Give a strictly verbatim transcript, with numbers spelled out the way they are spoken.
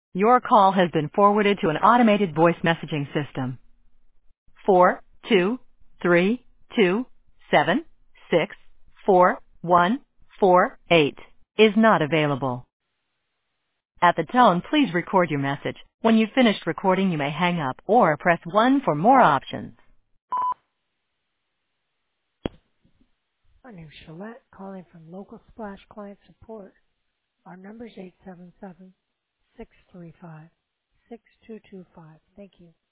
Your call has been forwarded to an automated voice messaging system. Four two three two seven six four one four eight is not available. At the tone, please record your message. When you've finished recording, you may hang up or press one for more options. My name's Shalette, calling from Local Splash Client Support. Our number is eight seven seven, six three five, six two two five. Thank you.